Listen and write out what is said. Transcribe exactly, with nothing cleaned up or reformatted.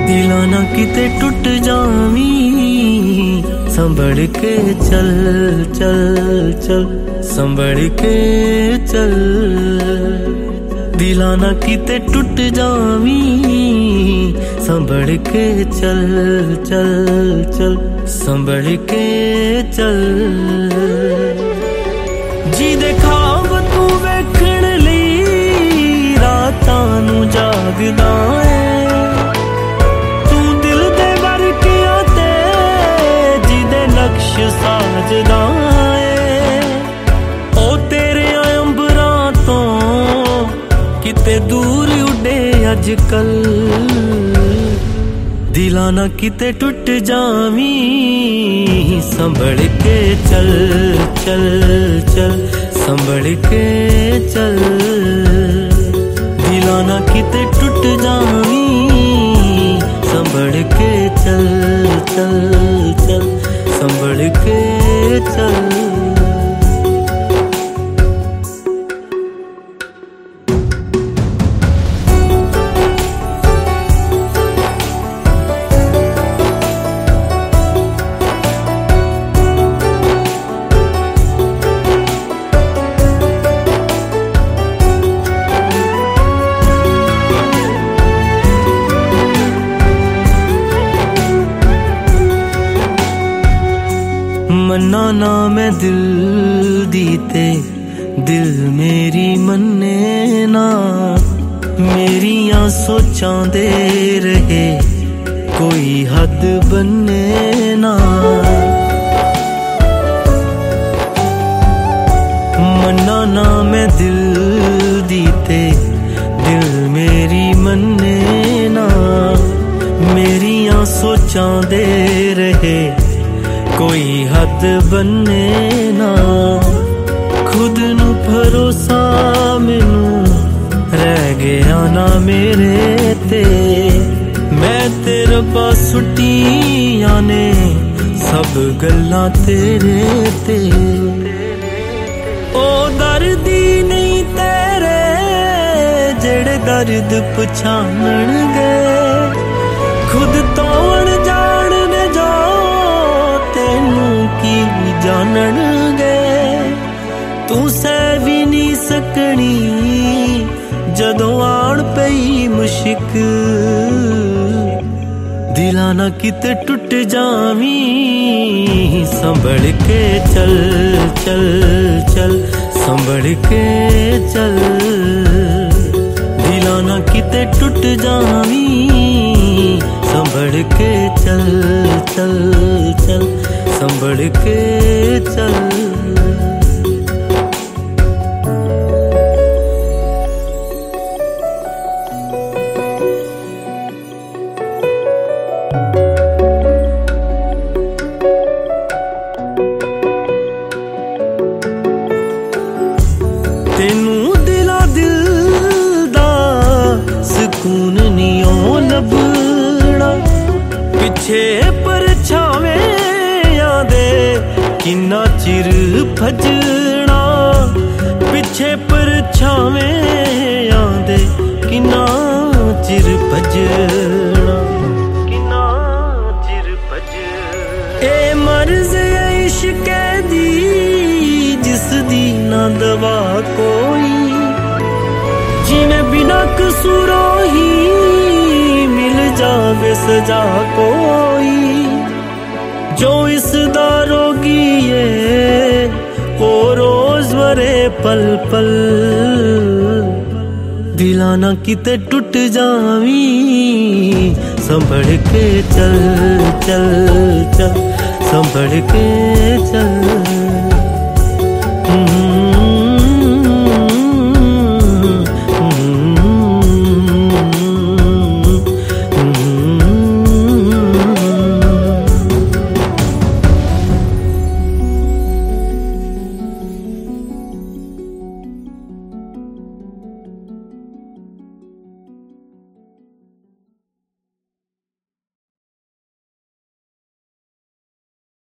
दिला ना किते टुट जावी, संभल के चल चल चल, संभल के चल। दिला ना किते टुट जावी, संभल के चल चल चल, संभल के चल। जी दे ख्वाब तू वेखण लई रातां नू जागदा है, साजदा है ओ तेरे अंबरां तो किते दूर उड़े अजकल। दिला ना किते टुट जावी, संभल के चल चल चल, संभल के चल। दिला ना किते टुट जावी, संभल के चल चल चल, संभल के चल। मन्ना ना मैं दिल दीते, दिल मेरी मन्ने ना, मेरियां सोचां दे रहे कोई हद बन्ने ना। मन्ना ना मैं दिल दीते, दिल मेरी मन्ने ना, मेरियां सोचां दे रहे कोई हद बन्ने ना। खुद नू भरोसा मैनू रह गया ना मेरे ते, मैं तेरे पास सुटियां ने सब गल्लां तेरे ते। ओ दर्दी नहीं तेरे जेड़े दर्द पछाणनगे, खुद तो अनजान ने जो तेनू की जाननगे। तू सह भी नहीं सकनी जदों आण पई मुश्किल। दिला ना किते टुट जावी, संभल के चल चल चल, संभल के चल। दिला ना किते टुट जावी, संभल के चल चल चल, संभल के चल। तेनू दिला दिल दा सुकून नहीं ओ लभना, पिछे परछावें आंदे किन्ना चिर भजना। पिछे परछावें आंदे किन्ना चिर भजना, किन्ना चिर भजना। ए मर्ज़ इश्क दी जिस दी ना दवा कोई, जिन्हें बिना कसूरों ही मिल जावे सजा कोई। जो इस दा रोगी है वो रोज मरे पल पल। दिला ना किते टुट जावी, संभल के चल चल चल, संभल के चल।